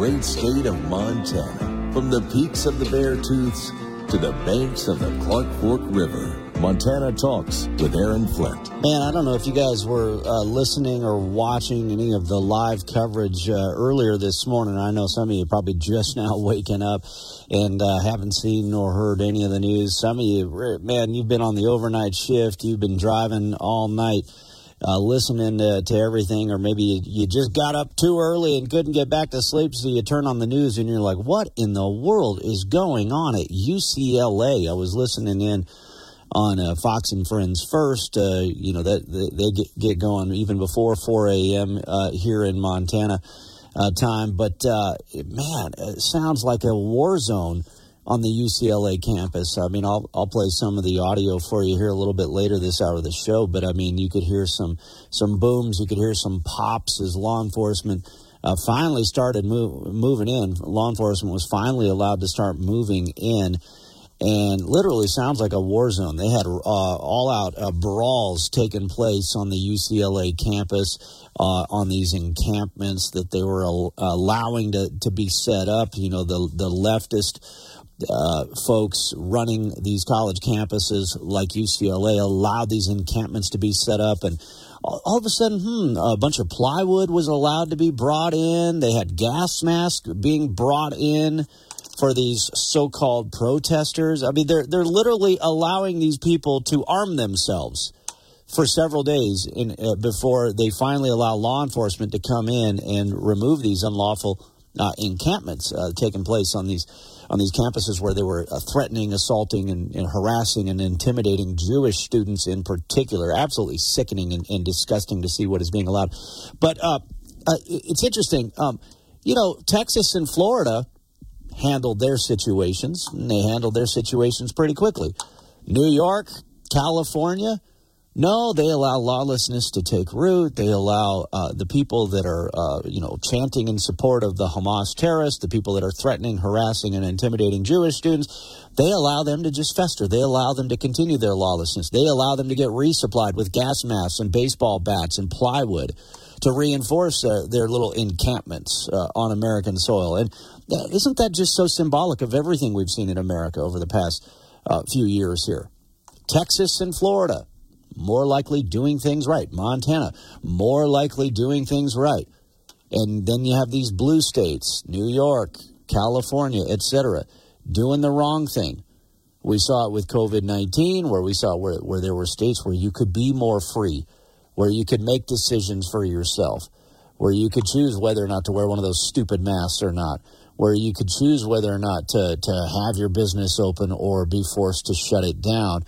great state of Montana. From the peaks of the Beartooths to the banks of the Clark Fork River, Montana Talks with Aaron Flint. Man, I don't know if you guys were listening or watching any of the live coverage earlier this morning. I know some of you probably just now waking up and haven't seen nor heard any of the news. Some of you, man, you've been on the overnight shift. You've been driving all night listening to everything, or maybe you just got up too early and couldn't get back to sleep, so you turn on the news and you're like, what in the world is going on at UCLA? I was listening in on Fox and Friends first, that they get going even before 4 a.m. Here in Montana time. But, man, it sounds like a war zone on the UCLA campus. I mean, I'll play some of the audio for you here a little bit later this hour of the show. But, I mean, you could hear some booms. You could hear some pops as law enforcement finally started moving in. Law enforcement was finally allowed to start moving in. And literally sounds like a war zone. They had all-out brawls taking place on the UCLA campus on these encampments that they were allowing to be set up. You know, the leftist folks running these college campuses like UCLA allowed these encampments to be set up. And all of a sudden, a bunch of plywood was allowed to be brought in. They had gas masks being brought in for these so-called protesters. I mean, they're literally allowing these people to arm themselves for several days before they finally allow law enforcement to come in and remove these unlawful encampments taking place on these campuses where they were threatening, assaulting, and harassing and intimidating Jewish students in particular. Absolutely sickening and disgusting to see what is being allowed. But it's interesting. Texas and Florida handled their situations, and they handled their situations pretty quickly. New York, California, no, they allow lawlessness to take root. They allow the people that are, chanting in support of the Hamas terrorists, the people that are threatening, harassing, and intimidating Jewish students, they allow them to just fester. They allow them to continue their lawlessness. They allow them to get resupplied with gas masks and baseball bats and plywood to reinforce their little encampments on American soil. And isn't that just so symbolic of everything we've seen in America over the past few years here? Texas and Florida, more likely doing things right. Montana, more likely doing things right. And then you have these blue states, New York, California, etc., doing the wrong thing. We saw it with COVID-19, where we saw where there were states where you could be more free, where you could make decisions for yourself, where you could choose whether or not to wear one of those stupid masks or not, where you could choose whether or not to have your business open or be forced to shut it down.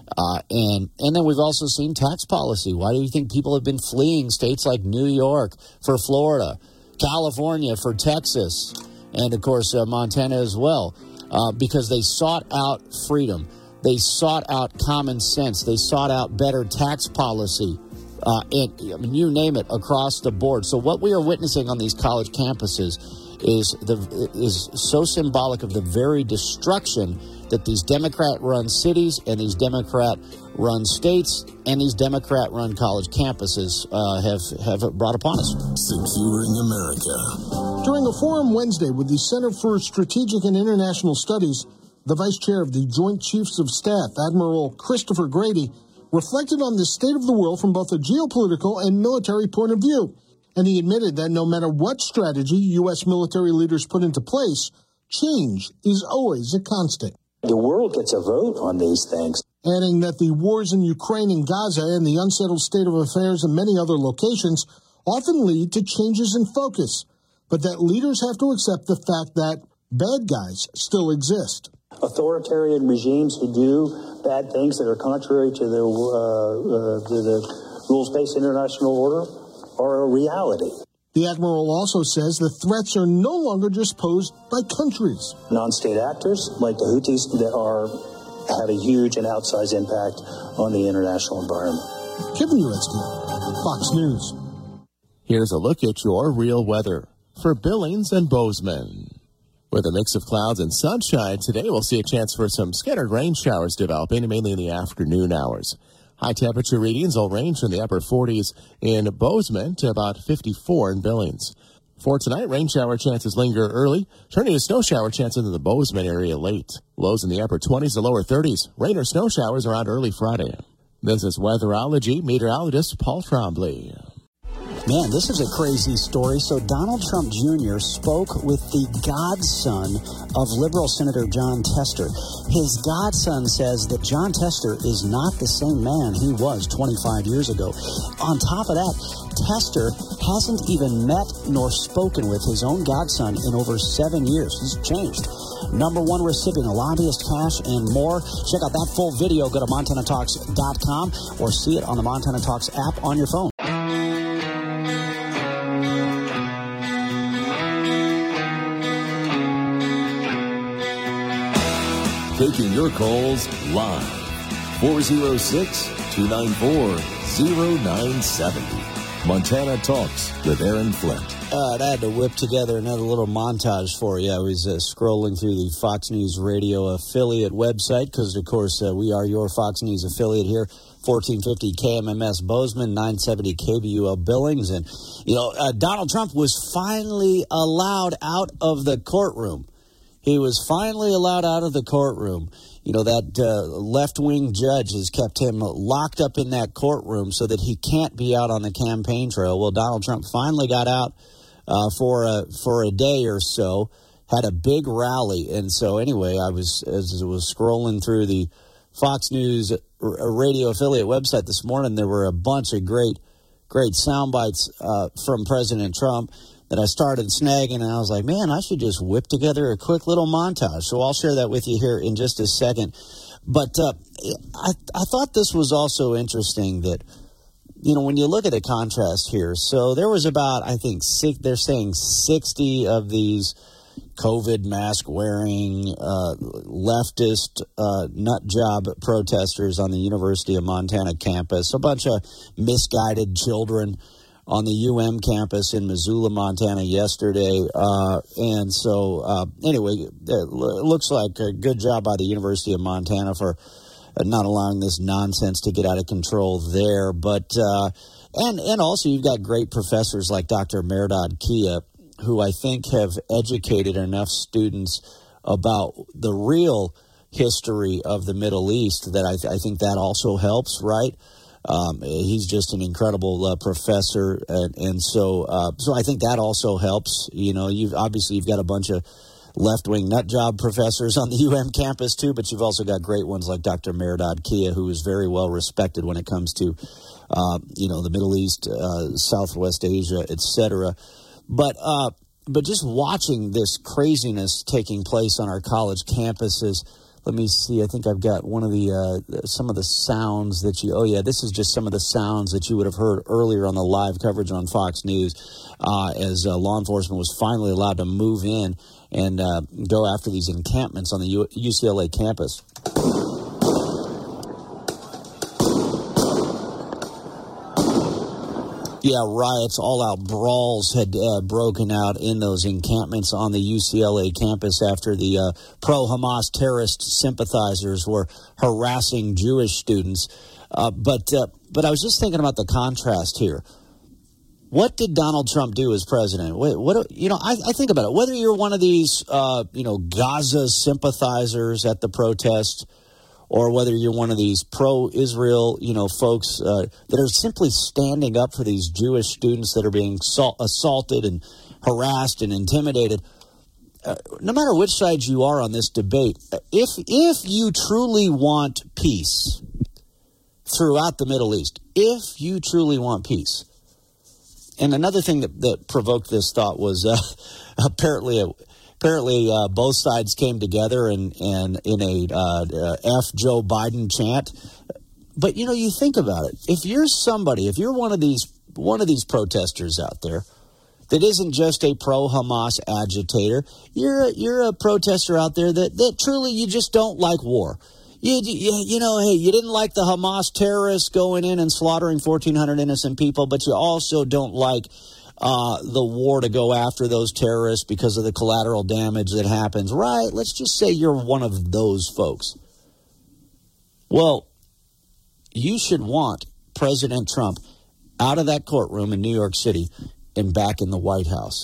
And then we've also seen tax policy. Why do you think people have been fleeing states like New York for Florida, California for Texas, and, of course, Montana as well? Because they sought out freedom. They sought out common sense. They sought out better tax policy. You name it, across the board. So what we are witnessing on these college campuses is so symbolic of the very destruction that these Democrat-run cities and these Democrat-run states and these Democrat-run college campuses have brought upon us. Securing America. During a forum Wednesday with the Center for Strategic and International Studies, the Vice Chair of the Joint Chiefs of Staff, Admiral Christopher Grady, reflected on the state of the world from both a geopolitical and military point of view. And he admitted that no matter what strategy U.S. military leaders put into place, change is always a constant. The world gets a vote on these things. Adding that the wars in Ukraine and Gaza and the unsettled state of affairs in many other locations often lead to changes in focus, but that leaders have to accept the fact that bad guys still exist. Authoritarian regimes who do bad things that are contrary to the rules-based international order are a reality. The Admiral also says the threats are no longer just posed by countries. Non-state actors, like the Houthis, that have a huge and outsized impact on the international environment. Kevin Uretsky, Fox News. Here's a look at your real weather for Billings and Bozeman. With a mix of clouds and sunshine, today we'll see a chance for some scattered rain showers developing, mainly in the afternoon hours. High temperature readings will range from the upper 40s in Bozeman to about 54 in Billings. For tonight, rain shower chances linger early, turning to snow shower chances in the Bozeman area late. Lows in the upper 20s to lower 30s. Rain or snow showers around early Friday. This is weatherology meteorologist Paul Trombley. Man, this is a crazy story. So Donald Trump Jr. spoke with the godson of liberal Senator Jon Tester. His godson says that Jon Tester is not the same man he was 25 years ago. On top of that, Tester hasn't even met nor spoken with his own godson in over 7 years. He's changed. #1 recipient of lobbyist cash and more. Check out that full video. Go to MontanaTalks.com or see it on the Montana Talks app on your phone. Taking your calls live. 406-294-0970. Montana Talks with Aaron Flint. I had to whip together another little montage for you. I was scrolling through the Fox News Radio affiliate website because, of course, we are your Fox News affiliate here. 1450 KMMS Bozeman, 970 KBUL Billings. And, Donald Trump was finally allowed out of the courtroom. He was finally allowed out of the courtroom. That left-wing judge has kept him locked up in that courtroom so that he can't be out on the campaign trail. Well, Donald Trump finally got out for a day or so, had a big rally. And so anyway, as I was scrolling through the Fox News radio affiliate website this morning, there were a bunch of great sound bites from President Trump that I started snagging, and I was like, man, I should just whip together a quick little montage. So I'll share that with you here in just a second. But I thought this was also interesting that, when you look at the contrast here, so there was about, I think, they're saying 60 of these COVID mask-wearing leftist nut job protesters on the University of Montana campus, a bunch of misguided children on the UM campus in Missoula, Montana yesterday. Anyway, it looks like a good job by the University of Montana for not allowing this nonsense to get out of control there. But and also you've got great professors like Dr. Mehrdad Kia, who I think have educated enough students about the real history of the Middle East that I think that also helps, right? He's just an incredible professor, and so I think that also helps. You've got a bunch of left-wing nut job professors on the UM campus too, but you've also got great ones like Dr. Mehrdad Kia, who is very well respected when it comes to the Middle East, Southwest Asia, etc. But just watching this craziness taking place on our college campuses. Let me see. I think I've got one of some of the sounds that this is just some of the sounds that you would have heard earlier on the live coverage on Fox News as law enforcement was finally allowed to move in and go after these encampments on the UCLA campus. Yeah, riots, all-out brawls had broken out in those encampments on the UCLA campus after the pro-Hamas terrorist sympathizers were harassing Jewish students. But I was just thinking about the contrast here. What did Donald Trump do as president? I think about it. Whether you're one of these, Gaza sympathizers at the protest, or whether you're one of these pro-Israel, folks that are simply standing up for these Jewish students that are being assaulted and harassed and intimidated, no matter which side you are on this debate, if you truly want peace throughout the Middle East, if you truly want peace, and another thing that provoked this thought was apparently both sides came together and in a F Joe Biden chant. But you think about it. If you're one of these protesters out there that isn't just a pro-Hamas agitator, you're a protester out there that truly you just don't like war. You didn't like the Hamas terrorists going in and slaughtering 1,400 innocent people, but you also don't like the war to go after those terrorists because of the collateral damage that happens, right? Let's just say you're one of those folks. Well, you should want President Trump out of that courtroom in New York City and back in the White House.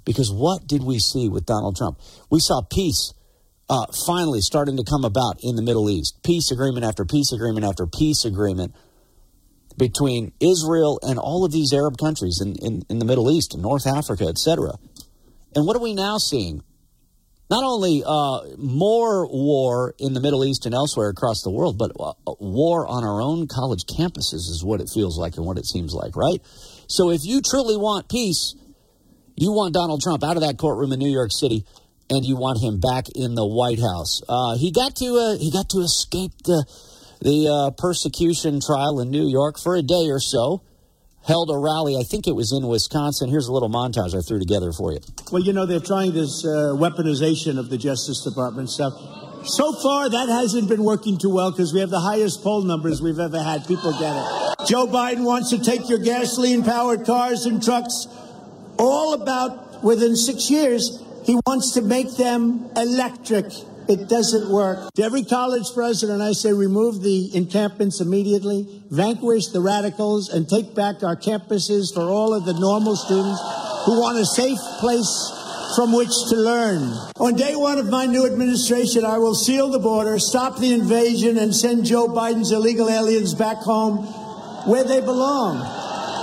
Because what did we see with Donald Trump? We saw peace finally starting to come about in the Middle East. Peace agreement after peace agreement after peace agreement between Israel and all of these Arab countries in the Middle East, North Africa, etc. And what are we now seeing? Not only more war in the Middle East and elsewhere across the world, but war on our own college campuses is what it feels like and what it seems like, right? So if you truly want peace, you want Donald Trump out of that courtroom in New York City, and you want him back in the White House. He got to escape the persecution trial in New York for a day or so. Held a rally, I think it was in Wisconsin. Here's a little montage I threw together for you. Well, you know, they're trying this weaponization of the Justice Department stuff. So far, that hasn't been working too well because we have the highest poll numbers we've ever had. People get it. Joe Biden wants to take your gasoline-powered cars and trucks all about within 6 years. He wants to make them electric. It doesn't work. To every college president, I say remove the encampments immediately, vanquish the radicals, and take back our campuses for all of the normal students who want a safe place from which to learn. On day one of my new administration, I will seal the border, stop the invasion, and send Joe Biden's illegal aliens back home where they belong.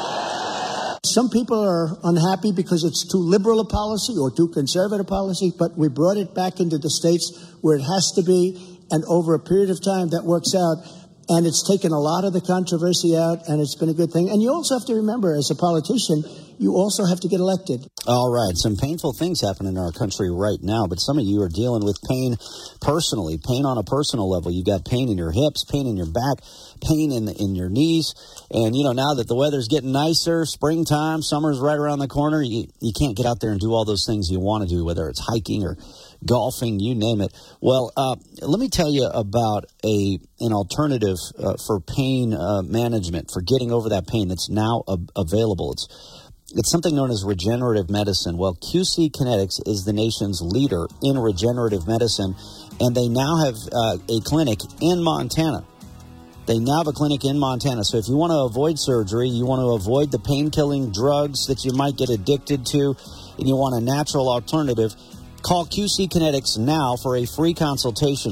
Some people are unhappy because it's too liberal a policy or too conservative policy, but we brought it back into the states where it has to be, and over a period of time that works out, and it's taken a lot of the controversy out, and it's been a good thing. And you also have to remember, as a politician, you also have to get elected. All right, some painful things happen in our country right now, but some of you are dealing with pain personally, pain on a personal level. You've got pain in your hips, pain in your back, pain in your knees. And, you know, now that the weather's getting nicer, springtime, summer's right around the corner, you can't get out there and do all those things you want to do, whether it's hiking or golfing, you name it. Well, let me tell you about an alternative for pain management, for getting over that pain that's now available. It's something known as regenerative medicine. Well, QC Kinetics is the nation's leader in regenerative medicine, and they now have a clinic in Montana. They now have a clinic in Montana. So if you want to avoid surgery, you want to avoid the pain-killing drugs that you might get addicted to, and you want a natural alternative, call QC Kinetics now for a free consultation,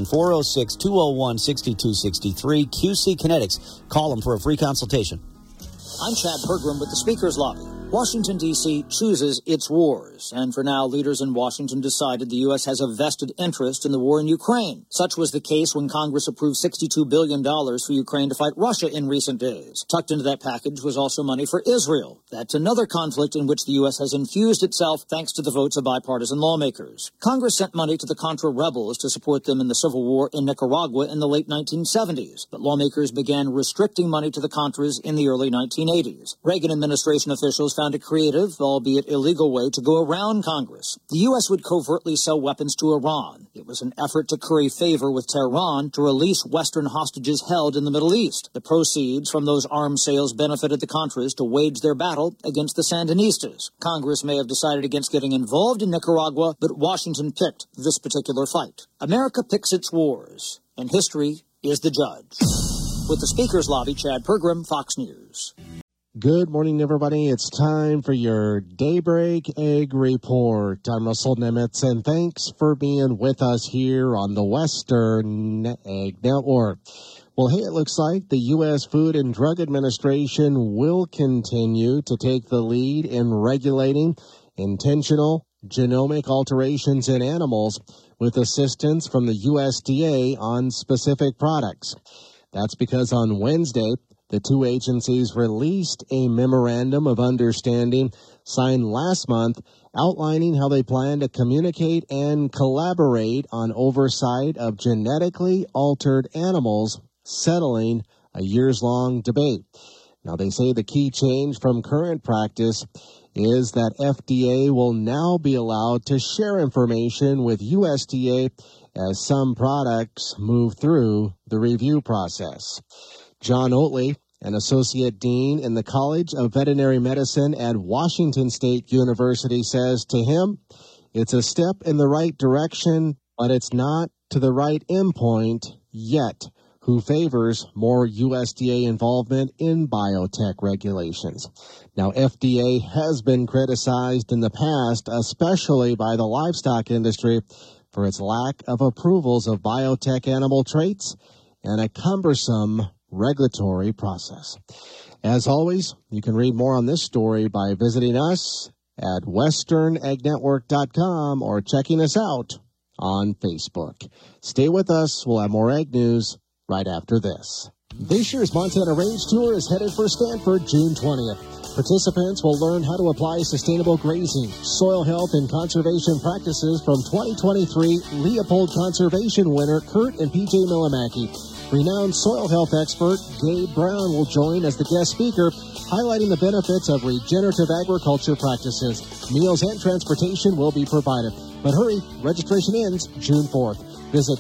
406-201-6263. QC Kinetics. Call them for a free consultation. I'm Chad Pergram with the Speaker's Lobby. Washington, D.C. chooses its wars, and for now, leaders in Washington decided the U.S. has a vested interest in the war in Ukraine. Such was the case when Congress approved $62 billion for Ukraine to fight Russia in recent days. Tucked into that package was also money for Israel. That's another conflict in which the U.S. has infused itself thanks to the votes of bipartisan lawmakers. Congress sent money to the Contra rebels to support them in the civil war in Nicaragua in the late 1970s, but lawmakers began restricting money to the Contras in the early 1980s. Reagan administration officials found a creative, albeit illegal, way to go around Congress. The U.S. would covertly sell weapons to Iran. It was an effort to curry favor with Tehran to release Western hostages held in the Middle East. The proceeds from those arms sales benefited the Contras to wage their battle against the Sandinistas. Congress may have decided against getting involved in Nicaragua, but Washington picked this particular fight. America picks its wars, and history is the judge. With the Speaker's Lobby, Chad Pergram, Fox News. Good morning, everybody. It's time for your Daybreak Egg Report. I'm Russell Nemitz, and thanks for being with us here on the Western Egg Network. Well, hey, it looks like the U.S. Food and Drug Administration will continue to take the lead in regulating intentional genomic alterations in animals with assistance from the USDA on specific products. That's because on Wednesday, the two agencies released a memorandum of understanding signed last month outlining how they plan to communicate and collaborate on oversight of genetically altered animals, settling a years-long debate. Now, they say the key change from current practice is that FDA will now be allowed to share information with USDA as some products move through the review process. John Oatley, an associate dean in the College of Veterinary Medicine at Washington State University, says to him, it's a step in the right direction, but it's not to the right endpoint yet. who favors more USDA involvement in biotech regulations. Now, FDA has been criticized in the past, especially by the livestock industry, for its lack of approvals of biotech animal traits and a cumbersome regulatory process. As always, you can read more on this story by visiting us at westerneggNetwork.com or checking us out on Facebook. Stay with us. We'll have more egg news right after this. This year's Montana Range Tour is headed for Stanford June 20th. Participants will learn how to apply sustainable grazing, soil health, and conservation practices from 2023 Leopold Conservation winner Kurt and PJ Millimaki. Renowned soil health expert Gabe Brown will join as the guest speaker, highlighting the benefits of regenerative agriculture practices. Meals and transportation will be provided. But hurry, registration ends June 4th. Visit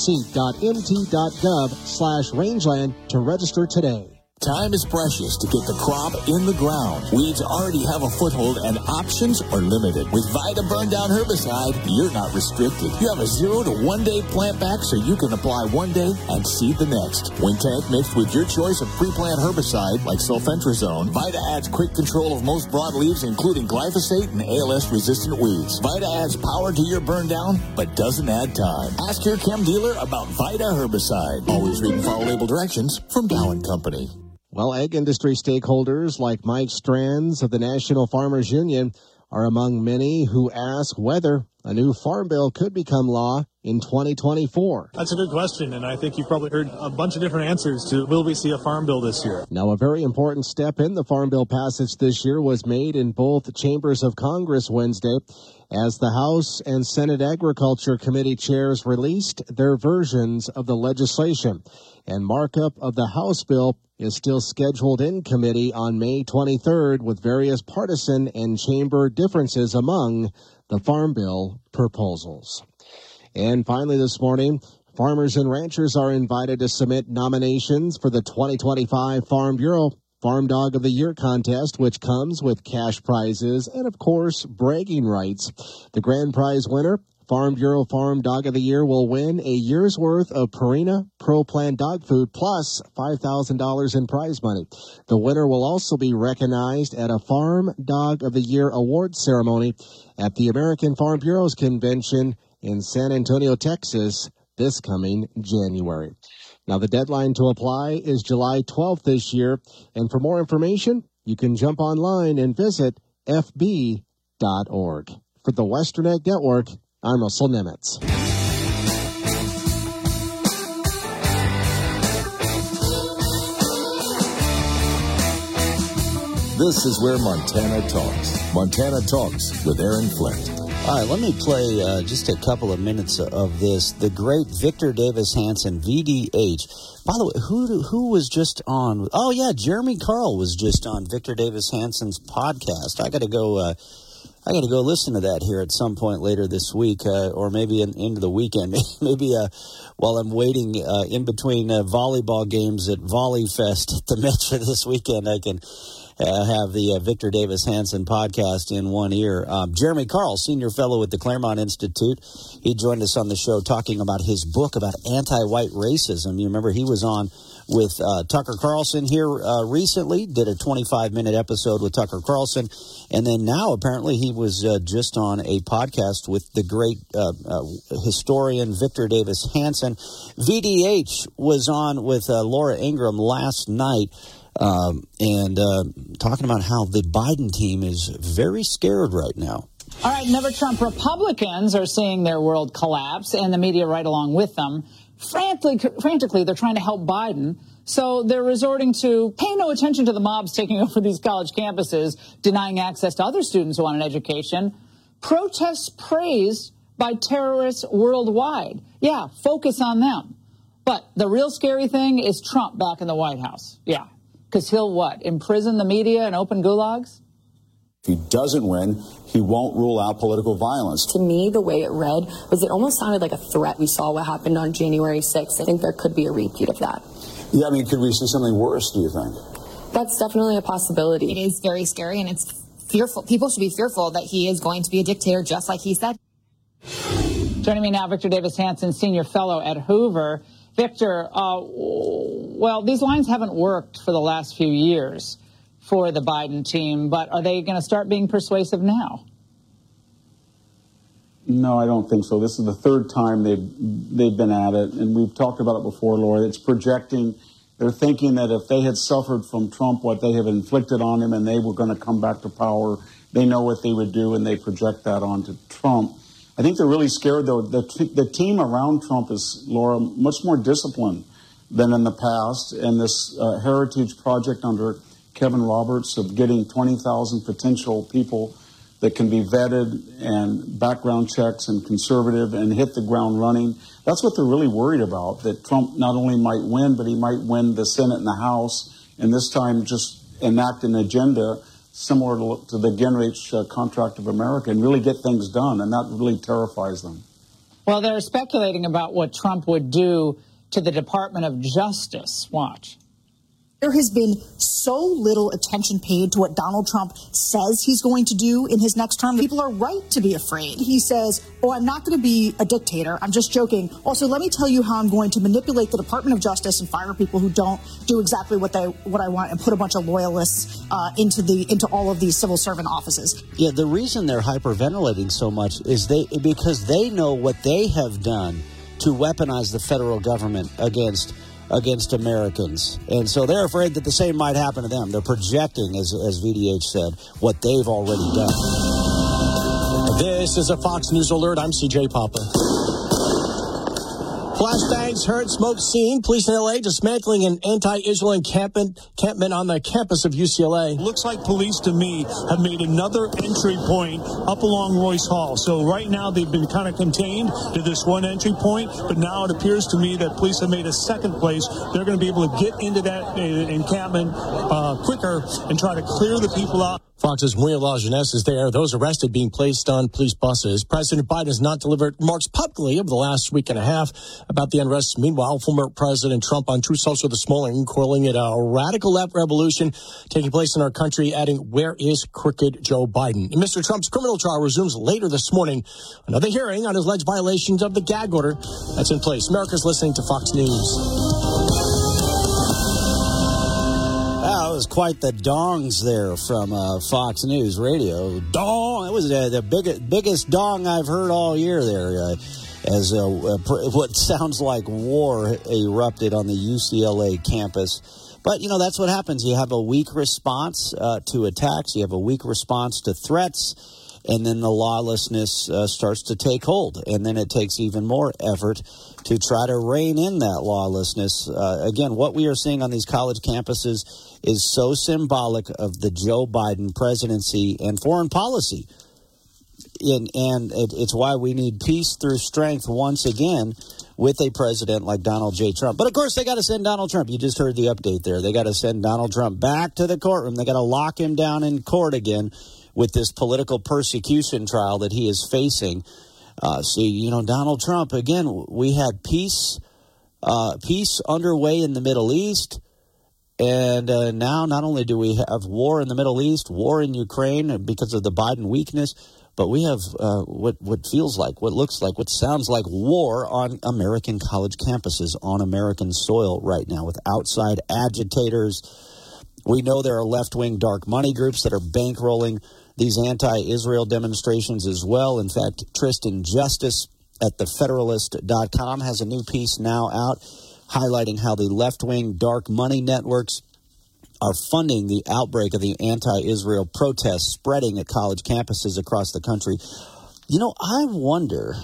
dnrc.mt.gov/rangeland to register today. Time is precious to get the crop in the ground. Weeds already have a foothold and options are limited. With Vita Burn Down Herbicide, you're not restricted. You have a 0 to 1 day plant back so you can apply one day and seed the next. When tank mixed with your choice of pre-plant herbicide like sulfentrazone, Vita adds quick control of most broadleaves including glyphosate and ALS-resistant weeds. Vita adds power to your burn down but doesn't add time. Ask your chem dealer about Vita Herbicide. Always read and follow label directions from Dow & Company. Well, egg industry stakeholders like Mike Strands of the National Farmers Union are among many who ask whether a new farm bill could become law in 2024. That's a good question, and I think you've probably heard a bunch of different answers to will we see a farm bill this year. Now, a very important step in the farm bill passage this year was made in both chambers of Congress Wednesday as the House and Senate Agriculture Committee chairs released their versions of the legislation. And markup of the House bill is still scheduled in committee on May 23rd with various partisan and chamber differences among the Farm Bill proposals. And finally this morning, farmers and ranchers are invited to submit nominations for the 2025 Farm Bureau Farm Dog of the Year contest, which comes with cash prizes and, of course, bragging rights. The grand prize winner, Farm Bureau Farm Dog of the Year, will win a year's worth of Purina Pro Plan dog food plus $5,000 in prize money. The winner will also be recognized at a Farm Dog of the Year award ceremony at the American Farm Bureau's convention in San Antonio, Texas, this coming January. Now, the deadline to apply is July 12th this year, and for more information, you can jump online and visit fb.org. For the Western Egg Network, I'm Russell Nemitz. This is where Montana talks. Montana Talks with Aaron Flint. All right, let me play just a couple of minutes of this. The great Victor Davis Hanson, VDH. By the way, who was just on? Oh, yeah, Jeremy Carl was just on Victor Davis Hanson's podcast. I got to go listen to that here at some point later this week, or maybe into the weekend. Maybe while I'm waiting in between volleyball games at Volley Fest at the Metro this weekend, I can have the Victor Davis Hanson podcast in one ear. Jeremy Carl, senior fellow at the Claremont Institute, he joined us on the show talking about his book about anti-white racism. You remember he was on with Tucker Carlson here recently, did a 25-minute episode with Tucker Carlson, and then now apparently he was just on a podcast with the great historian Victor Davis Hanson. VDH was on with Laura Ingraham last night, and talking about how the Biden team is very scared right now. All right, Never Trump Republicans are seeing their world collapse, and the media right along with them. Frantically, they're trying to help Biden, so they're resorting to pay no attention to the mobs taking over these college campuses, denying access to other students who want an education, protests praised by terrorists worldwide. Yeah, focus on them. But the real scary thing is Trump back in the White House. Yeah, because he'll what? Imprison the media and open gulags? If he doesn't win, he won't rule out political violence. To me, the way it read was it almost sounded like a threat. We saw what happened on January 6th. I think there could be a repeat of that. Yeah, I mean, could we see something worse, do you think? That's definitely a possibility. It is very scary, and it's fearful. People should be fearful that he is going to be a dictator, just like he said. Joining me now, Victor Davis Hanson, senior fellow at Hoover. Victor, well, these lines haven't worked for the last few years for the Biden team, but are they going to start being persuasive now? No, I don't think so. This is the third time they've been at it, and we've talked about it before, Laura. It's projecting. They're thinking that if they had suffered from Trump what they have inflicted on him and they were going to come back to power, they know what they would do, and they project that onto Trump. I think they're really scared, though. The team around Trump is, Laura, much more disciplined than in the past, and this Heritage Project under Kevin Roberts of getting 20,000 potential people that can be vetted and background checks and conservative and hit the ground running. That's what they're really worried about, that Trump not only might win, but he might win the Senate and the House, and this time just enact an agenda similar to the Gingrich Contract of America and really get things done, and that really terrifies them. Well, they're speculating about what Trump would do to the Department of Justice. Watch. There has been so little attention paid to what Donald Trump says he's going to do in his next term. People are right to be afraid. He says, oh, I'm not going to be a dictator. I'm just joking. Also, let me tell you how I'm going to manipulate the Department of Justice and fire people who don't do exactly what I want and put a bunch of loyalists into all of these civil servant offices. Yeah, the reason they're hyperventilating so much is because they know what they have done to weaponize the federal government against Americans. And so they're afraid that the same might happen to them. They're projecting, as VDH said, what they've already done. This is a Fox News Alert. I'm CJ Papa. Flashbangs heard, smoke seen. Police in L.A. dismantling an anti-Israel encampment on the campus of UCLA. Looks like police to me have made another entry point up along Royce Hall. So right now they've been kind of contained to this one entry point, but now it appears to me that police have made a second place. They're going to be able to get into that encampment quicker and try to clear the people out. Fox's Maria LaJeunesse is there. Those arrested being placed on police buses. President Biden has not delivered remarks publicly over the last week and a half about the unrest. Meanwhile, former President Trump on Truth Social this morning calling it a radical left revolution taking place in our country, adding, where is crooked Joe Biden? And Mr. Trump's criminal trial resumes later this morning. Another hearing on his alleged violations of the gag order that's in place. America's listening to Fox News. Wow, it was quite the dongs there from Fox News Radio. Dong! It was the biggest dong I've heard all year there. As what sounds like war erupted on the UCLA campus. But, that's what happens. You have a weak response to attacks. You have a weak response to threats. And then the lawlessness starts to take hold. And then it takes even more effort to try to rein in that lawlessness. Again, what we are seeing on these college campuses is so symbolic of the Joe Biden presidency and foreign policy. And it's why we need peace through strength once again with a president like Donald J. Trump. But, of course, they got to send Donald Trump. You just heard the update there. They got to send Donald Trump back to the courtroom. They got to lock him down in court again with this political persecution trial that he is facing. Donald Trump, again, we had peace underway in the Middle East. And now not only do we have war in the Middle East, war in Ukraine because of the Biden weakness, but we have what feels like, what looks like, what sounds like war on American college campuses, on American soil right now with outside agitators. We know there are left-wing dark money groups that are bankrolling these anti-Israel demonstrations as well. In fact, Tristan Justice at thefederalist.com has a new piece now out highlighting how the left-wing dark money networks are funding the outbreak of the anti-Israel protests spreading at college campuses across the country. I wonder,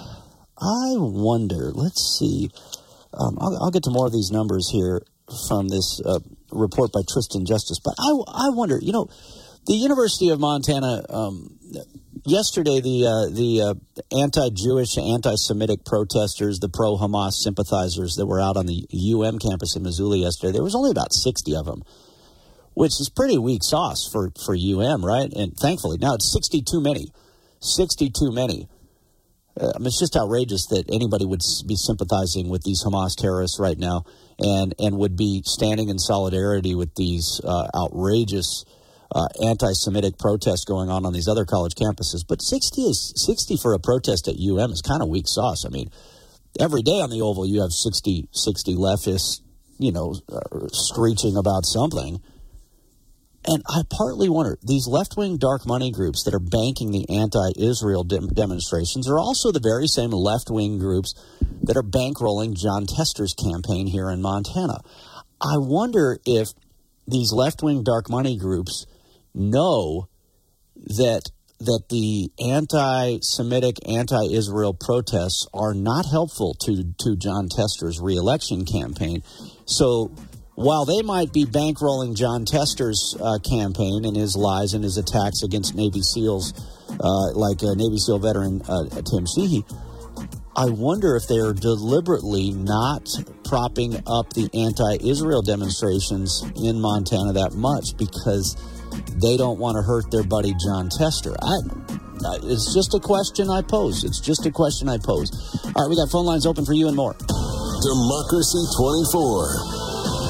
let's see. I'll get to more of these numbers here from this report by Tristan Justice. But I wonder, the University of Montana, yesterday the anti-Jewish, anti-Semitic protesters, the pro-Hamas sympathizers that were out on the campus in Missoula yesterday, there was only about 60 of them, which is pretty weak sauce for right? And thankfully, now it's 60 too many. 60 too many. It's just outrageous that anybody would be sympathizing with these Hamas terrorists right now and would be standing in solidarity with these outrageous anti-Semitic protests going on these other college campuses. But 60 for a protest at is kind of weak sauce. I mean, every day on the Oval you have 60 leftists, screeching about something. And I partly wonder, these left-wing dark money groups that are banking the anti-Israel demonstrations are also the very same left-wing groups that are bankrolling Jon Tester's campaign here in Montana. I wonder if these left-wing dark money groups know that the anti-Semitic, anti-Israel protests are not helpful to Jon Tester's reelection campaign. So while they might be bankrolling Jon Tester's campaign and his lies and his attacks against Navy SEALs, like Navy SEAL veteran Tim Sheehy, I wonder if they're deliberately not propping up the anti-Israel demonstrations in Montana that much because they don't want to hurt their buddy Jon Tester. It's just a question I pose. All right, we got phone lines open for you and more. Democracy 24.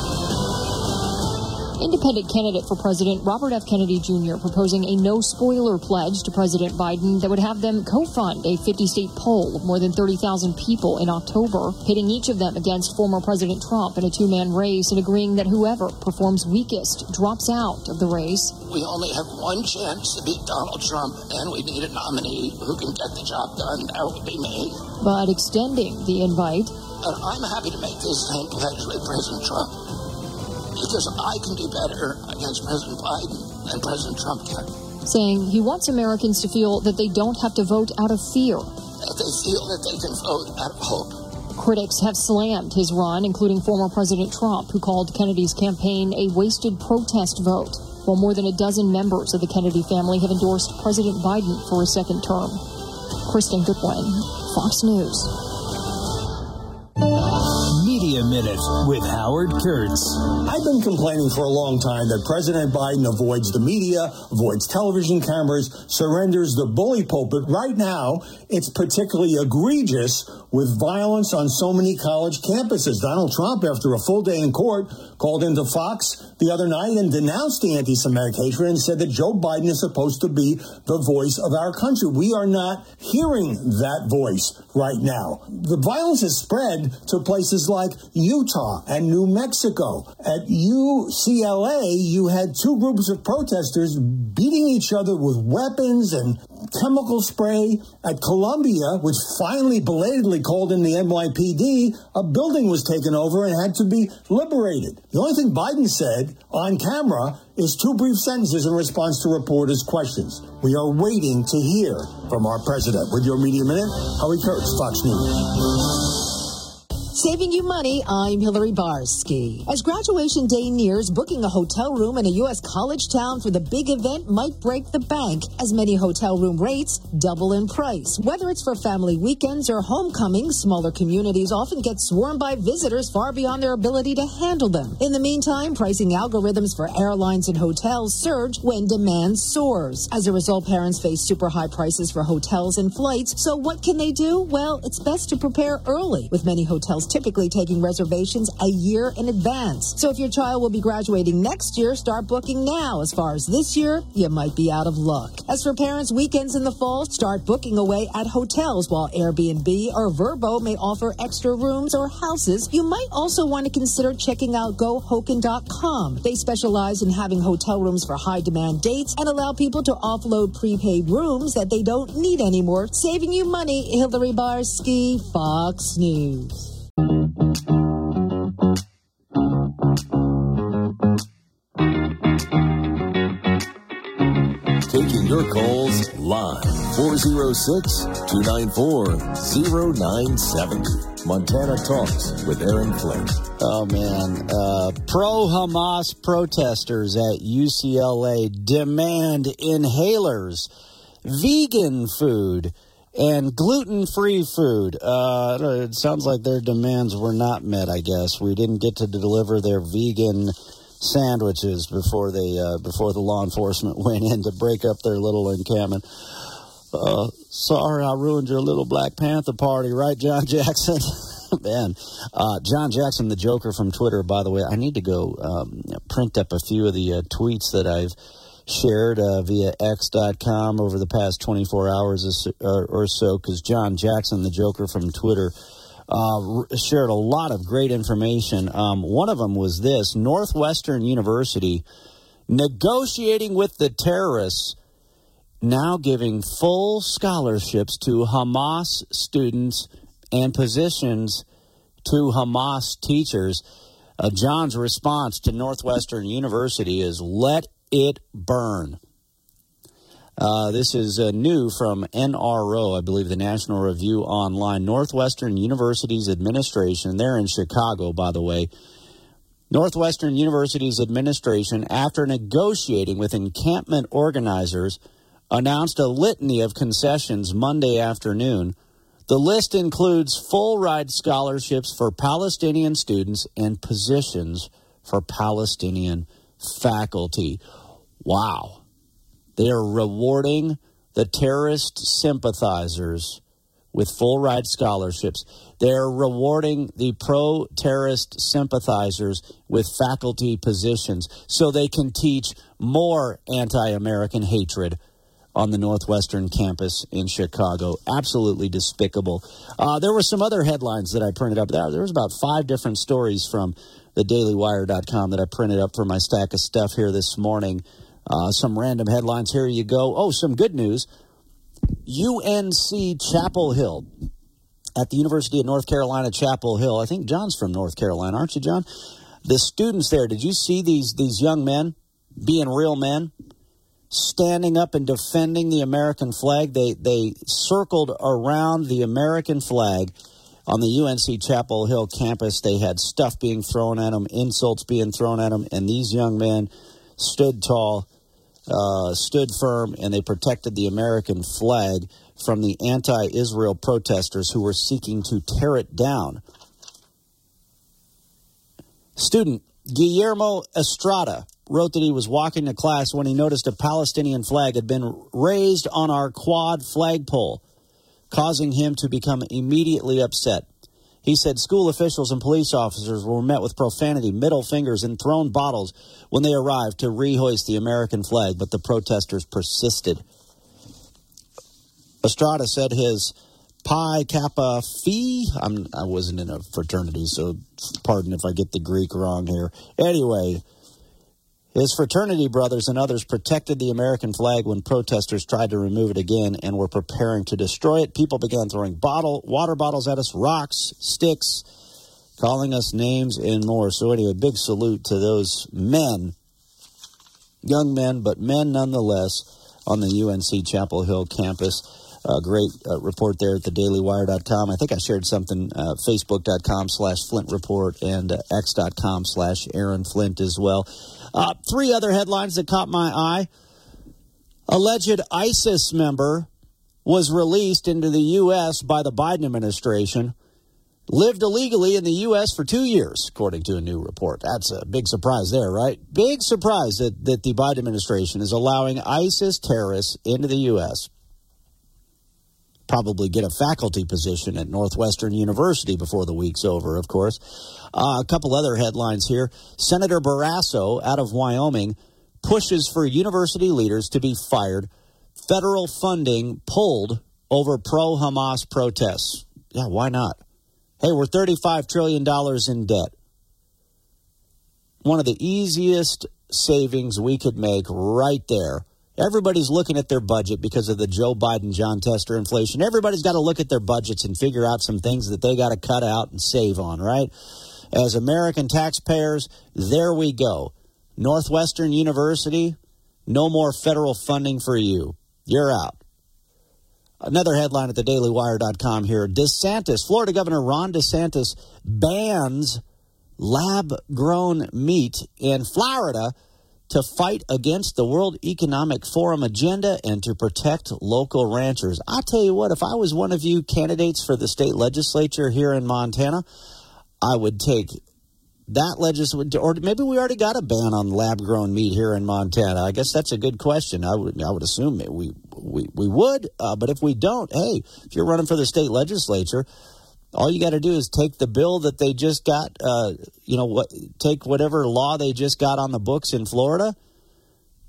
Independent candidate for president Robert F. Kennedy Jr. proposing a no-spoiler pledge to President Biden that would have them co-fund a 50-state poll of more than 30,000 people in October, pitting each of them against former President Trump in a two-man race and agreeing that whoever performs weakest drops out of the race. We only have one chance to beat Donald Trump, and we need a nominee who can get the job done. That would be me. But extending the invite. I'm happy to make this same pledge with President Trump, because I can do better against President Biden than President Trump can. Saying he wants Americans to feel that they don't have to vote out of fear. That they feel that they can vote out of hope. Critics have slammed his run, including former President Trump, who called Kennedy's campaign a wasted protest vote, while more than a dozen members of the Kennedy family have endorsed President Biden for a second term. Kristen Goodwin, Fox News. Media Minute with Howard Kurtz. I've been complaining for a long time that President Biden avoids the media, avoids television cameras, surrenders the bully pulpit. Right now, it's particularly egregious with violence on so many college campuses. Donald Trump, after a full day in court, called into Fox the other night and denounced the anti-Semitic hatred and said that Joe Biden is supposed to be the voice of our country. We are not hearing that voice right now. The violence has spread to places like Utah and New Mexico. At UCLA, you had two groups of protesters beating each other with weapons and chemical spray. At Columbia, which finally belatedly called in the NYPD, a building was taken over and had to be liberated. The only thing Biden said on camera is two brief sentences in response to reporters' questions. We are waiting to hear from our president. With your Media Minute, Howard Kurtz, Fox News. Saving you money, I'm Hillary Barsky. As graduation day nears, booking a hotel room in a U.S. college town for the big event might break the bank, as many hotel room rates double in price. Whether it's for family weekends or homecomings, smaller communities often get swarmed by visitors far beyond their ability to handle them. In the meantime, pricing algorithms for airlines and hotels surge when demand soars. As a result, parents face super high prices for hotels and flights. So what can they do? Well, it's best to prepare early, with many hotels typically taking reservations a year in advance. So if your child will be graduating next year, start booking now. As far as this year, you might be out of luck. As for parents' weekends in the fall, start booking away at hotels, while Airbnb or Vrbo may offer extra rooms or houses. You might also want to consider checking out GoHoken.com. They specialize in having hotel rooms for high-demand dates and allow people to offload prepaid rooms that they don't need anymore. Saving you money. Hillary Barsky, Fox News. Taking your calls live. 406-294-0970. Montana Talks with Aaron Flint. Oh, man. Pro-Hamas protesters at UCLA demand inhalers, vegan food, and gluten-free food. It sounds like their demands were not met, I guess. We didn't get to deliver their vegan sandwiches before the law enforcement went in to break up their little encampment. Sorry, I ruined your little Black Panther party, right, John Jackson? Man, John Jackson, the Joker from Twitter, by the way, I need to go print up a few of the tweets that I've shared via X.com over the past 24 hours or so, because John Jackson, the Joker from Twitter, shared a lot of great information. One of them was this: Northwestern University negotiating with the terrorists, now giving full scholarships to Hamas students and positions to Hamas teachers. John's response to Northwestern University is, let it burn. This is new from NRO, I believe, the National Review Online. Northwestern University's administration, they're in Chicago, by the way. Northwestern University's administration, after negotiating with encampment organizers, announced a litany of concessions Monday afternoon. The list includes full-ride scholarships for Palestinian students and positions for Palestinian faculty. Wow. They are rewarding the terrorist sympathizers with full-ride scholarships. They're rewarding the pro-terrorist sympathizers with faculty positions so they can teach more anti-American hatred on the Northwestern campus in Chicago. Absolutely despicable. There were some other headlines that I printed up. There was about 5 different stories from thedailywire.com that I printed up for my stack of stuff here this morning. Some random headlines. Here you go. Oh, some good news. UNC Chapel Hill. At the University of North Carolina, Chapel Hill. I think John's from North Carolina, aren't you, John? The students there, did you see these young men being real men? Standing up and defending the American flag. They circled around the American flag on the UNC Chapel Hill campus. They had stuff being thrown at them, insults being thrown at them, and these young men stood tall, stood firm, and they protected the American flag from the anti-Israel protesters who were seeking to tear it down. Student Guillermo Estrada wrote that he was walking to class when he noticed a Palestinian flag had been raised on our quad flagpole, causing him to become immediately upset. He said school officials and police officers were met with profanity, middle fingers, and thrown bottles when they arrived to rehoist the American flag, but the protesters persisted. Estrada said his Pi Kappa Phi, I wasn't in a fraternity, so pardon if I get the Greek wrong here. Anyway, his fraternity brothers and others protected the American flag when protesters tried to remove it again and were preparing to destroy it. People began throwing water bottles at us, rocks, sticks, calling us names and more. So anyway, big salute to those men, young men, but men nonetheless, on the UNC Chapel Hill campus. Great report there at thedailywire.com. I think I shared something, facebook.com/Flint Report and x.com/Aaron Flint as well. 3 other headlines that caught my eye. Alleged ISIS member was released into the U.S. by the Biden administration. Lived illegally in the U.S. for 2 years, according to a new report. That's a big surprise there, right? Big surprise that the Biden administration is allowing ISIS terrorists into the U.S. Probably get a faculty position at Northwestern University before the week's over, of course. A couple other headlines here. Senator Barrasso out of Wyoming pushes for university leaders to be fired. Federal funding pulled over pro-Hamas protests. Yeah, why not? Hey, we're $35 trillion in debt. One of the easiest savings we could make right there. Everybody's looking at their budget because of the Joe Biden, John Tester inflation. Everybody's got to look at their budgets and figure out some things that they got to cut out and save on, right? As American taxpayers, there we go. Northwestern University, no more federal funding for you. You're out. Another headline at thedailywire.com here. DeSantis, Florida Governor Ron DeSantis bans lab-grown meat in Florida to fight against the World Economic Forum agenda and to protect local ranchers. I tell you what, if I was one of you candidates for the state legislature here in Montana, I would take that legislature, or maybe we already got a ban on lab-grown meat here in Montana. I guess that's a good question. I would assume we would, but if we don't, hey, if you're running for the state legislature, all you got to do is take the bill that they just got, take whatever law they just got on the books in Florida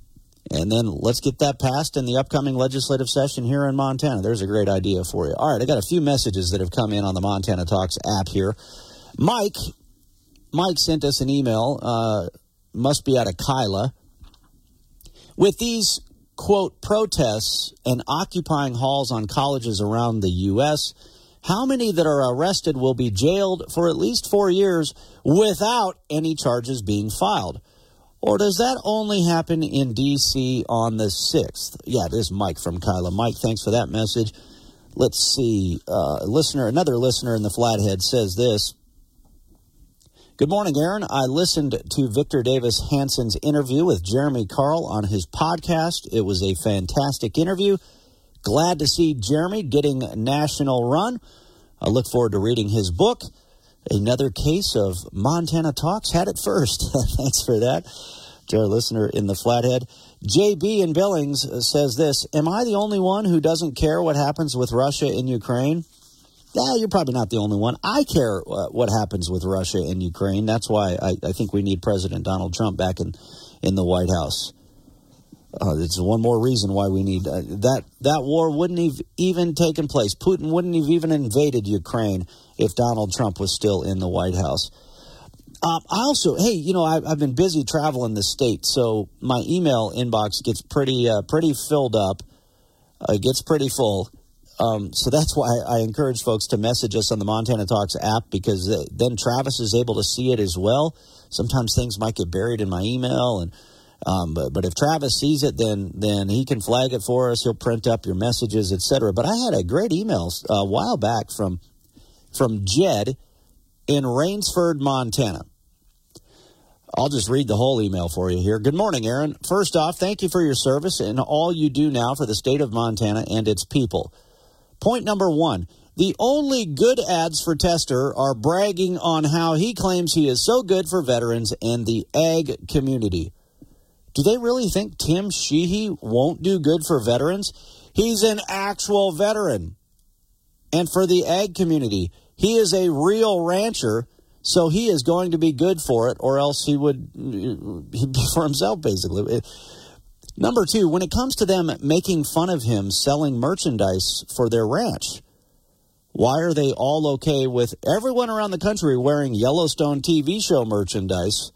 And then let's get that passed in the upcoming legislative session here in Montana. There's a great idea for you. All right, I got a few messages that have come in on the Montana Talks app here. Mike sent us an email, must be out of Kyla. With these, quote, protests and occupying halls on colleges around the U.S., how many that are arrested will be jailed for at least 4 years without any charges being filed? Or does that only happen in D.C. on the 6th? Yeah, it is Mike from Kyla. Mike, thanks for that message. Let's see. Another listener in the Flathead says this. Good morning, Aaron. I listened to Victor Davis Hansen's interview with Jeremy Carl on his podcast. It was a fantastic interview. Glad to see Jeremy getting national run. I look forward to reading his book. Another case of Montana Talks had it first. Thanks for that to our listener in the Flathead. JB in Billings says this. Am I the only one who doesn't care what happens with Russia and Ukraine? Yeah, you're probably not the only one. I care what happens with Russia and Ukraine. That's why I think we need President Donald Trump back in the White House. It's one more reason why we need that war wouldn't have even taken place. Putin wouldn't have even invaded Ukraine if Donald Trump was still in the White House. I also, I've been busy traveling the state, so my email inbox gets pretty filled up. It gets pretty full. So that's why I encourage folks to message us on the Montana Talks app, because then Travis is able to see it as well. Sometimes things might get buried in my email, and but if Travis sees it, then he can flag it for us. He'll print up your messages, etc. But I had a great email a while back from Jed in Rainsford, Montana. I'll just read the whole email for you here. Good morning, Aaron. First off, thank you for your service and all you do now for the state of Montana and its people. Point number 1, the only good ads for Tester are bragging on how he claims he is so good for veterans and the ag community. Do they really think Tim Sheehy won't do good for veterans? He's an actual veteran. And for the ag community, he is a real rancher, so he is going to be good for it, or else he'd be for himself, basically. Number 2, when it comes to them making fun of him selling merchandise for their ranch, why are they all okay with everyone around the country wearing Yellowstone TV show merchandise?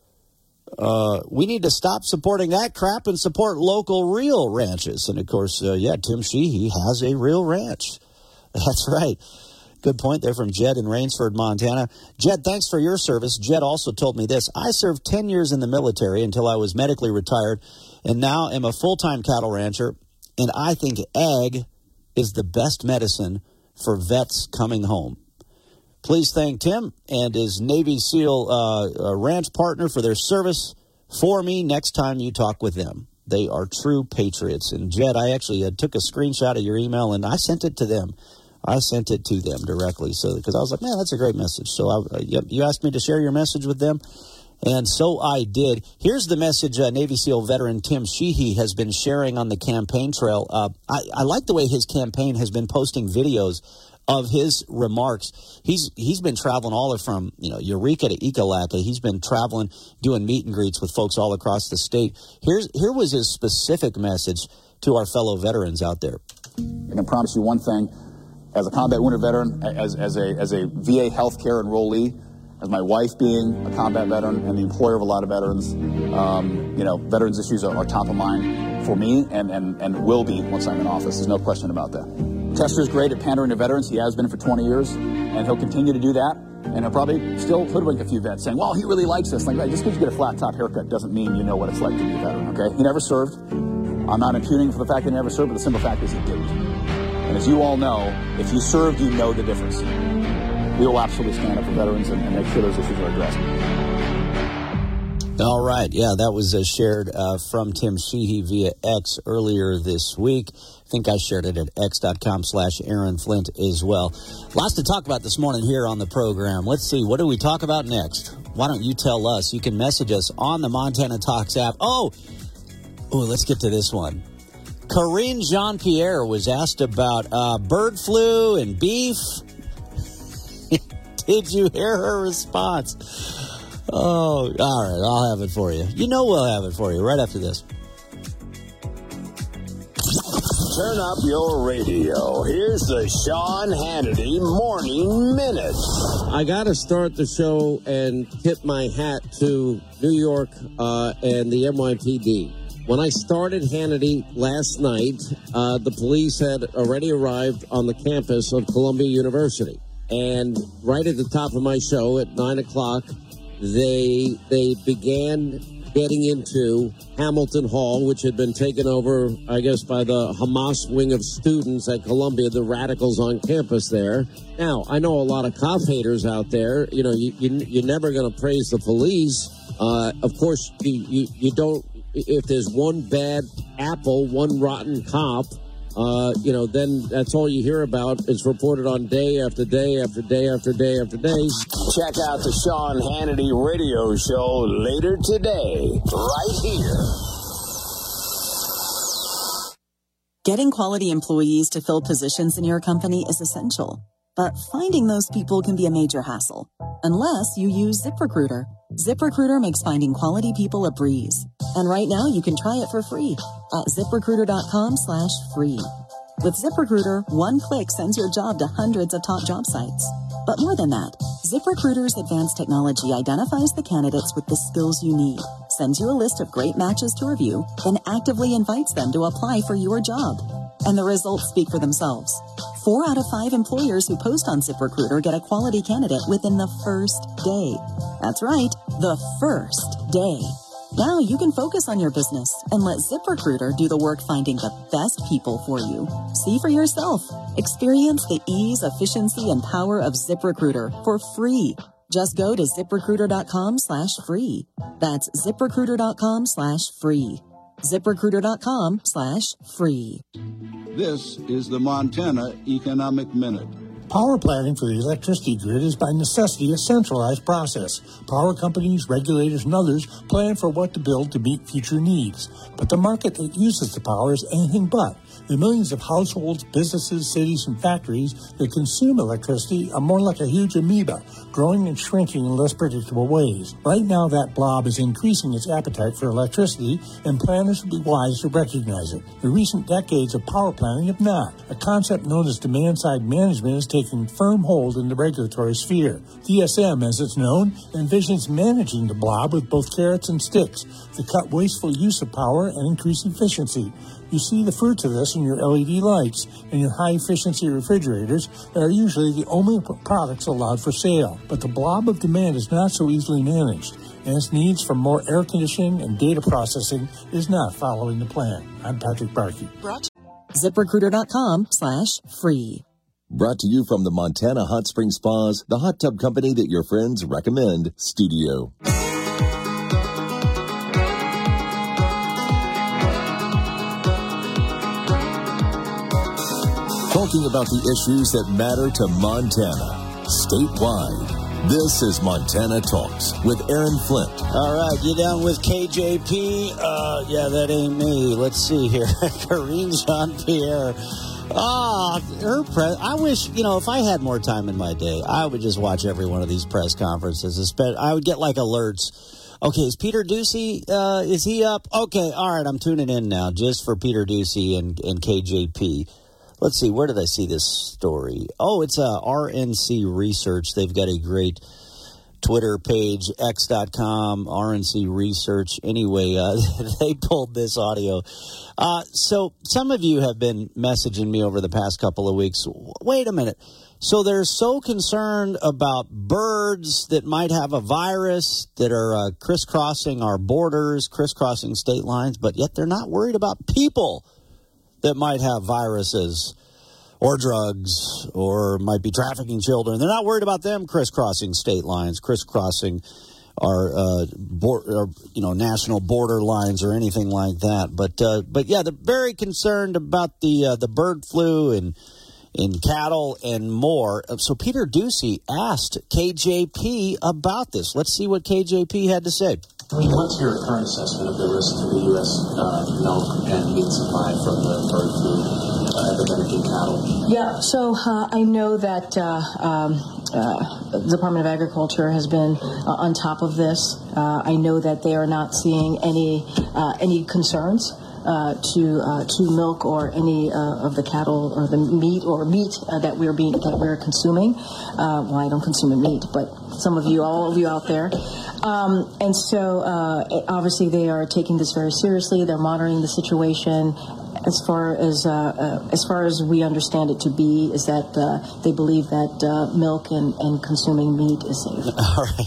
We need to stop supporting that crap and support local real ranches. And, of course, Tim Sheehy has a real ranch. That's right. Good point there from Jed in Rainsford, Montana. Jed, thanks for your service. Jed also told me this. I served 10 years in the military until I was medically retired, and now am a full-time cattle rancher, and I think ag is the best medicine for vets coming home. Please thank Tim and his Navy SEAL ranch partner for their service for me next time you talk with them. They are true patriots. And, Jed, I actually took a screenshot of your email, and I sent it to them. I sent it to them directly, because I was like, man, that's a great message. So you asked me to share your message with them, and so I did. Here's the message Navy SEAL veteran Tim Sheehy has been sharing on the campaign trail. I like the way his campaign has been posting videos of his remarks. He's been traveling all from Eureka to Ekalaka. He's been traveling, doing meet and greets with folks all across the state. Here was his specific message to our fellow veterans out there. I can promise you one thing. As a combat wounded veteran, as a VA healthcare enrollee, as my wife being a combat veteran and the employer of a lot of veterans, veterans issues are top of mind for me and will be once I'm in office. There's no question about that. Tester's great at pandering to veterans. He has been for 20 years, and he'll continue to do that. And he'll probably still hoodwink a few vets saying, well, he really likes us. Like, just because you get a flat top haircut doesn't mean you know what it's like to be a veteran, okay? He never served. I'm not impugning for the fact that he never served, but the simple fact is he didn't. And as you all know, if you served, you know the difference. We will absolutely stand up for veterans and make sure those issues are addressed. All right. Yeah, that was shared from Tim Sheehy via X earlier this week. I think I shared it at x.com/Aaron Flint as well. Lots to talk about this morning here on the program. Let's see. What do we talk about next? Why don't you tell us? You can message us on the Montana Talks app. Oh, let's get to this one. Karine Jean-Pierre was asked about bird flu and beef. Did you hear her response? Oh, all right. I'll have it for you. We'll have it for you right after this. Turn up your radio. Here's the Sean Hannity Morning Minute. I got to start the show and tip my hat to New York and the NYPD. When I started Hannity last night, the police had already arrived on the campus of Columbia University. And right at the top of my show at 9 o'clock, they began getting into Hamilton Hall, which had been taken over, I guess, by the Hamas wing of students at Columbia, the radicals on campus there. Now, I know a lot of cop haters out there. You know, you're never going to praise the police. Of course, you don't. If there's one bad apple, one rotten cop, then that's all you hear about. It's reported on day after day after day after day after day. Check out the Sean Hannity radio show later today, right here. Getting quality employees to fill positions in your company is essential, but finding those people can be a major hassle, unless you use ZipRecruiter. ZipRecruiter makes finding quality people a breeze. And right now you can try it for free at ZipRecruiter.com/free. With ZipRecruiter, one click sends your job to hundreds of top job sites. But more than that, ZipRecruiter's advanced technology identifies the candidates with the skills you need, sends you a list of great matches to review, then actively invites them to apply for your job. And the results speak for themselves. 4 out of 5 employers who post on ZipRecruiter get a quality candidate within the first day. That's right, the first day. Now you can focus on your business and let ZipRecruiter do the work finding the best people for you. See for yourself. Experience the ease, efficiency, and power of ZipRecruiter for free. Just go to ZipRecruiter.com/free. That's ZipRecruiter.com/free. ZipRecruiter.com/free. This is the Montana Economic Minute. Power planning for the electricity grid is by necessity a centralized process. Power companies, regulators, and others plan for what to build to meet future needs. But the market that uses the power is anything but. The millions of households, businesses, cities, and factories that consume electricity are more like a huge amoeba, growing and shrinking in less predictable ways. Right now, that blob is increasing its appetite for electricity, and planners would be wise to recognize it. The recent decades of power planning have not. A concept known as demand-side management is taking firm hold in the regulatory sphere. DSM, as it's known, envisions managing the blob with both carrots and sticks to cut wasteful use of power and increase efficiency. You see the fruits of this in your LED lights and your high-efficiency refrigerators that are usually the only products allowed for sale. But the blob of demand is not so easily managed, and its needs for more air conditioning and data processing is not following the plan. I'm Patrick Barkey. ZipRecruiter.com/free. Brought to you from the Montana Hot Spring Spas, the hot tub company that your friends recommend, Studio. Talking about the issues that matter to Montana, statewide. This is Montana Talks with Aaron Flint. All right, you down with KJP? Yeah, that ain't me. Let's see here. Karine Jean-Pierre. I wish, if I had more time in my day, I would just watch every one of these press conferences. I would get like alerts. Okay, is Peter Doocy, is he up? Okay, all right, I'm tuning in now just for Peter Doocy and KJP. Let's see, where did I see this story? Oh, it's RNC Research. They've got a great Twitter page, x.com, RNC Research. Anyway, they pulled this audio. So some of you have been messaging me over the past couple of weeks. Wait a minute. So they're so concerned about birds that might have a virus that are crisscrossing our borders, crisscrossing state lines, but yet they're not worried about people that might have viruses or drugs or might be trafficking children. They're not worried about them crisscrossing state lines, crisscrossing our national border lines or anything like that. But yeah, they're very concerned about the bird flu and in cattle and more. So Peter Doocy asked KJP about this. Let's see what KJP had to say. What's your current assessment of the risk to the U.S. milk and meat supply from the bird flu epidemic in cattle? Yeah, so I know that the Department of Agriculture has been on top of this. I know that they are not seeing any concerns to milk or any of the cattle or the meat that we're consuming. Well, I don't consume meat, but some of you, all of you out there. And so obviously they are taking this very seriously. They're monitoring the situation. As far as we understand it to be, is that they believe that milk and consuming meat is safe. All right.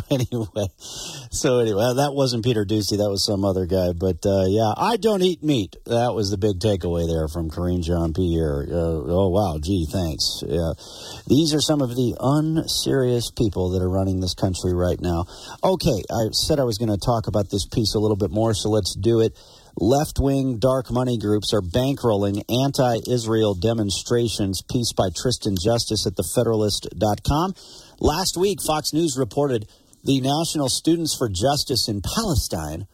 So anyway, that wasn't Peter Doocy. That was some other guy. But yeah, I don't eat meat. That was the big takeaway there from Karine Jean-Pierre. Oh wow, gee, thanks. Yeah, these are some of the unserious people that are running this country right now. Okay, I said I was going to talk about this piece a little bit more, so let's do it. Left-wing dark money groups are bankrolling anti-Israel demonstrations, piece by Tristan Justice at thefederalist.com. Last week, Fox News reported the National Students for Justice in Palestine,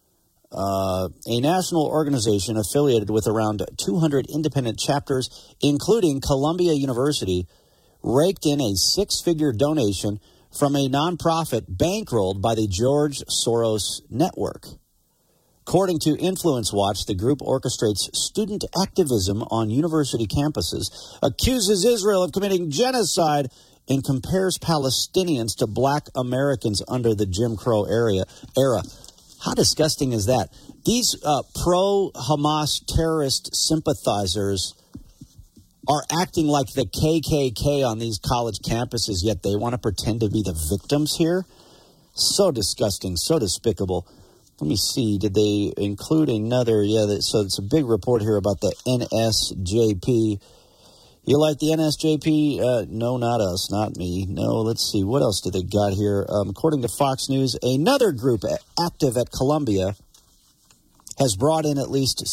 a national organization affiliated with around 200 independent chapters, including Columbia University, raked in a six-figure donation from a nonprofit bankrolled by the George Soros Network. According to Influence Watch, the group orchestrates student activism on university campuses, accuses Israel of committing genocide, and compares Palestinians to black Americans under the Jim Crow era. How disgusting is that? These pro-Hamas terrorist sympathizers are acting like the KKK on these college campuses, yet they want to pretend to be the victims here? So disgusting, so despicable. Let me see. Did they include another? Yeah, so it's a big report here about the NSJP. You like the NSJP? No, not us, not me. No, let's see. What else do they got here? According to Fox News, another group active at Columbia has brought in at least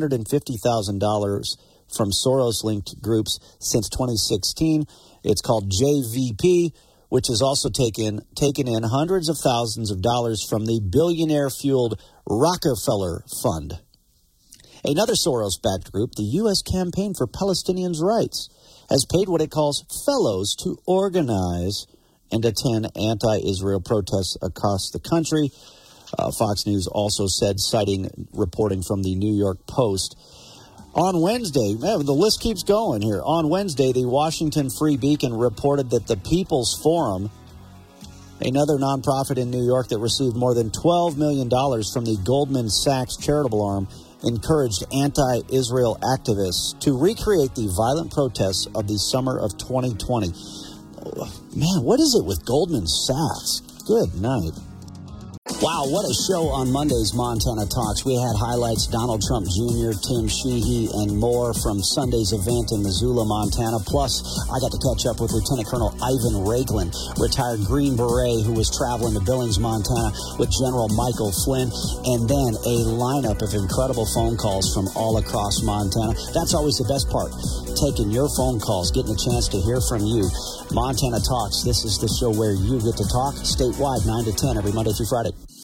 $650,000 from Soros-linked groups since 2016. It's called JVP, which has also taken in hundreds of thousands of dollars from the billionaire-fueled Rockefeller Fund. Another Soros-backed group, the U.S. Campaign for Palestinians' Rights, has paid what it calls fellows to organize and attend anti-Israel protests across the country. Fox News also said, citing reporting from the New York Post. On Wednesday, the list keeps going here. On Wednesday, the Washington Free Beacon reported that the People's Forum, another nonprofit in New York that received more than $12 million from the Goldman Sachs charitable arm, encouraged anti-Israel activists to recreate the violent protests of the summer of 2020. Man, what is it with Goldman Sachs? Good night. Wow, what a show on Monday's Montana Talks. We had highlights, Donald Trump Jr., Tim Sheehy, and more from Sunday's event in Missoula, Montana. Plus, I got to catch up with Lieutenant Colonel Ivan Raiklin, retired Green Beret who was traveling to Billings, Montana with General Michael Flynn, and then a lineup of incredible phone calls from all across Montana. That's always the best part, taking your phone calls, getting a chance to hear from you. Montana Talks, this is the show where you get to talk statewide 9 to 10 every Monday through Friday.